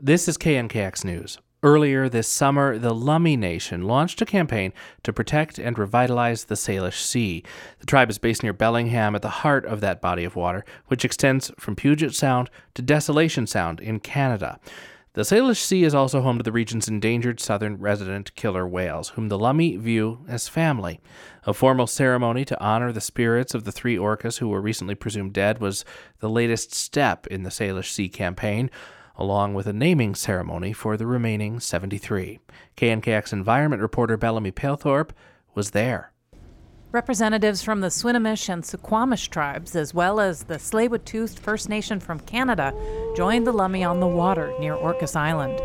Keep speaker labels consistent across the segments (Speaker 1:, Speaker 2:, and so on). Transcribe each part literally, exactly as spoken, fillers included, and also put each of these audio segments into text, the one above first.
Speaker 1: This is K N K X News. Earlier this summer, the Lummi Nation launched a campaign to protect and revitalize the Salish Sea. The tribe is based near Bellingham at the heart of that body of water, which extends from Puget Sound to Desolation Sound in Canada. The Salish Sea is also home to the region's endangered southern resident killer whales, whom the Lummi view as family. A formal ceremony to honor the spirits of the three orcas who were recently presumed dead was the latest step in the Salish Sea campaign, along with a naming ceremony for the remaining seventy-three. K N K X environment reporter Bellamy Palethorpe was there.
Speaker 2: Representatives from the Swinomish and Suquamish tribes, as well as the Tsleil-Waututh First Nation from Canada, joined the Lummi on the water near Orcas Island.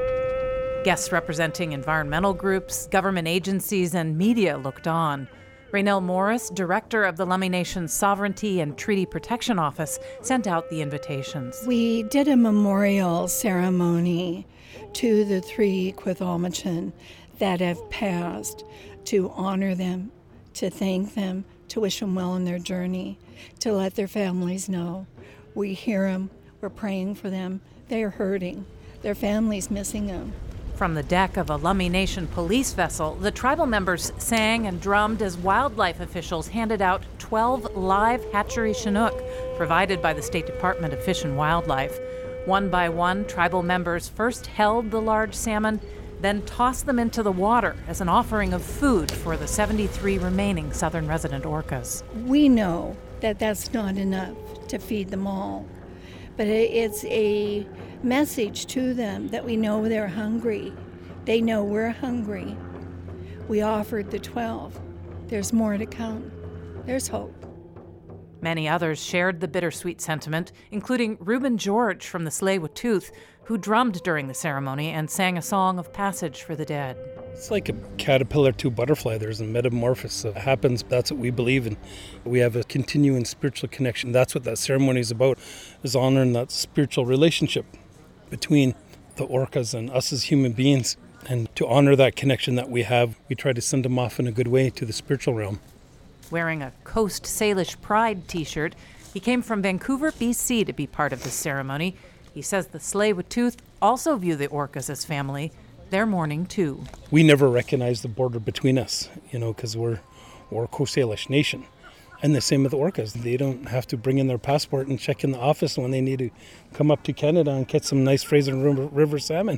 Speaker 2: Guests representing environmental groups, government agencies, and media looked on. Raynell Morris, director of the Lummi Nation's Sovereignty and Treaty Protection Office, sent out the invitations.
Speaker 3: We did a memorial ceremony to the three Quethomichan that have passed to honor them, to thank them, to wish them well in their journey, to let their families know. We hear them, we're praying for them, they are hurting, their families missing them.
Speaker 2: From the deck of a Lummi Nation police vessel, the tribal members sang and drummed as wildlife officials handed out twelve live hatchery Chinook provided by the State Department of Fish and Wildlife. One by one, tribal members first held the large salmon, then tossed them into the water as an offering of food for the seventy-three remaining southern resident orcas.
Speaker 3: We know that that's not enough to feed them all, but it's a message to them that we know they're hungry. They know we're hungry. We offered the twelve. There's more to come. There's hope.
Speaker 2: Many others shared the bittersweet sentiment, including Reuben George from the Tsleil-Waututh, who drummed during the ceremony and sang a song of passage for the dead.
Speaker 4: It's like a caterpillar to butterfly. There's a metamorphosis that happens. That's what we believe in. We have a continuing spiritual connection. That's what that ceremony is about, is honoring that spiritual relationship between the orcas and us as human beings. And to honor that connection that we have, we try to send them off in a good way to the spiritual realm.
Speaker 2: Wearing a Coast Salish Pride t-shirt, he came from Vancouver, B C to be part of this ceremony. He says the Tsleil-Waututh also view the orcas as family. They're mourning too.
Speaker 4: We never recognize the border between us, you know, because we're Orco Salish Nation. And the same with the orcas. They don't have to bring in their passport and check in the office when they need to come up to Canada and get some nice Fraser River, River salmon.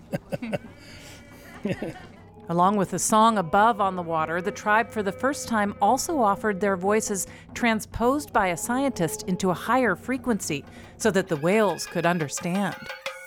Speaker 2: Along with the song Above on the Water, the tribe for the first time also offered their voices transposed by a scientist into a higher frequency so that the whales could understand.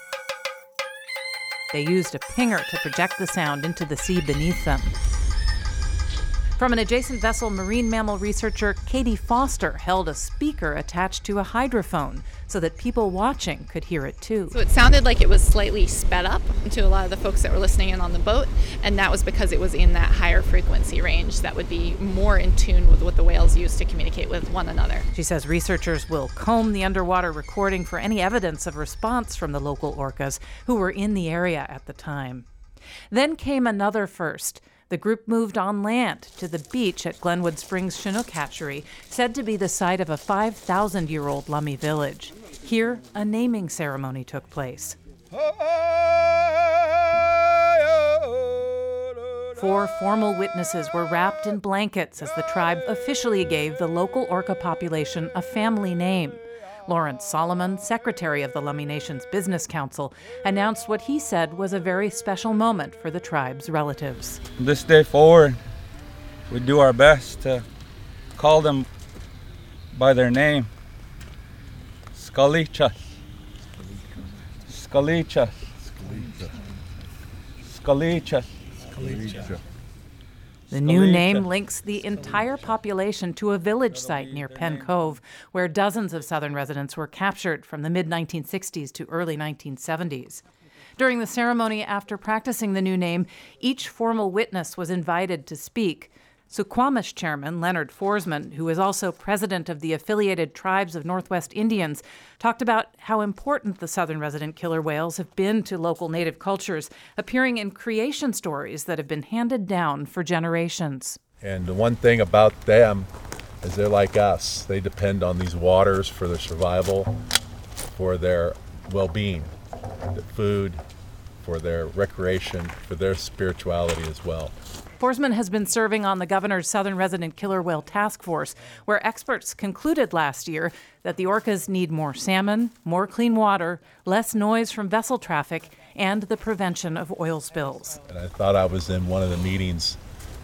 Speaker 2: They used a pinger to project the sound into the sea beneath them. From an adjacent vessel, marine mammal researcher Katie Foster held a speaker attached to a hydrophone so that people watching could hear it too.
Speaker 5: So it sounded like it was slightly sped up to a lot of the folks that were listening in on the boat, and that was because it was in that higher frequency range that would be more in tune with what the whales use to communicate with one another.
Speaker 2: She says researchers will comb the underwater recording for any evidence of response from the local orcas who were in the area at the time. Then came another first. The group moved on land to the beach at Glenwood Springs Chinook Hatchery, said to be the site of a five thousand year old Lummi village. Here, a naming ceremony took place. Four formal witnesses were wrapped in blankets as the tribe officially gave the local orca population a family name. Lawrence Solomon, secretary of the Lummi Nation's Business Council, announced what he said was a very special moment for the tribe's relatives.
Speaker 6: From this day forward, we do our best to call them by their name. Skalichas. Skalichas. Skalichas. Skalichas.
Speaker 2: The new name links the entire population to a village site near Penn Cove, where dozens of southern residents were captured from the mid nineteen sixties to early nineteen seventies. During the ceremony, after practicing the new name, each formal witness was invited to speak. Suquamish chairman Leonard Forsman, who is also president of the Affiliated Tribes of Northwest Indians, talked about how important the southern resident killer whales have been to local native cultures, appearing in creation stories that have been handed down for generations.
Speaker 7: And the one thing about them is they're like us. They depend on these waters for their survival, for their well-being, the food, for their recreation, for their spirituality as well.
Speaker 2: Forsman has been serving on the governor's Southern Resident Killer Whale Task Force, where experts concluded last year that the orcas need more salmon, more clean water, less noise from vessel traffic, and the prevention of oil spills.
Speaker 7: And I thought I was in one of the meetings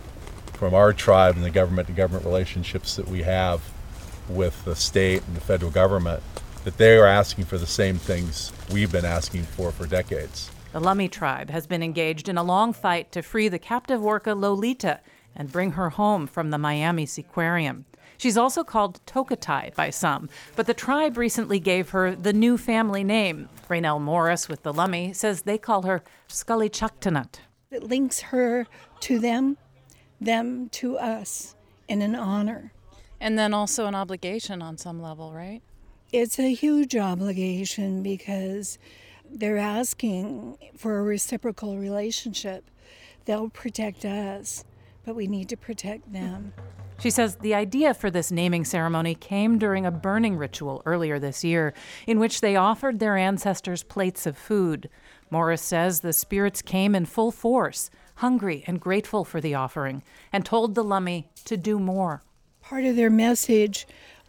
Speaker 7: from our tribe and the government-to-government relationships that we have with the state and the federal government, that they are asking for the same things we've been asking for for decades.
Speaker 2: The Lummi tribe has been engaged in a long fight to free the captive orca Lolita and bring her home from the Miami Seaquarium. She's also called Tokatai by some, but the tribe recently gave her the new family name. Raynell Morris with the Lummi says they call her Scully Chuktanut.
Speaker 3: It links her to them, them to us, in an honor.
Speaker 2: And then also an obligation on some level, right?
Speaker 3: It's a huge obligation because they're asking for a reciprocal relationship. They'll protect us, but we need to protect them.
Speaker 2: She says the idea for this naming ceremony came during a burning ritual earlier this year in which they offered their ancestors plates of food. Morris says the spirits came in full force, hungry and grateful for the offering, and told the Lummi to do more.
Speaker 3: Part of their message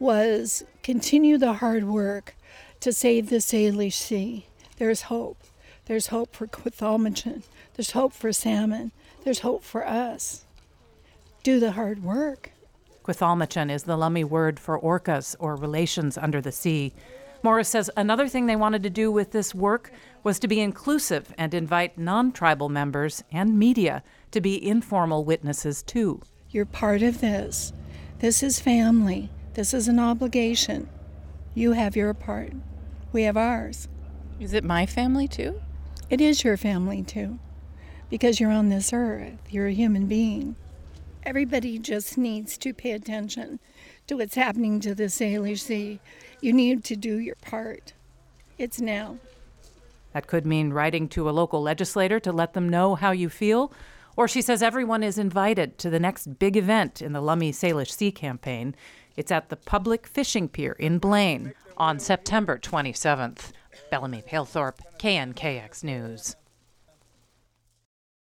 Speaker 3: was continue the hard work to save the Salish Sea. There's hope. There's hope for Quethalmachan. There's hope for salmon. There's hope for us. Do the hard work.
Speaker 2: Quethalmachan is the Lummi word for orcas, or relations under the sea. Morris says another thing they wanted to do with this work was to be inclusive and invite non-tribal members and media to be informal witnesses too.
Speaker 3: You're part of this. This is family. This is an obligation. You have your part. We have ours.
Speaker 2: Is it my family too?
Speaker 3: It is your family too, because you're on this earth. You're a human being. Everybody just needs to pay attention to what's happening to the Salish Sea. You need to do your part. It's now.
Speaker 2: That could mean writing to a local legislator to let them know how you feel. Or she says everyone is invited to the next big event in the Lummi Salish Sea campaign. It's at the public fishing pier in Blaine on September twenty-seventh. Bellamy Palethorpe, K N K X News.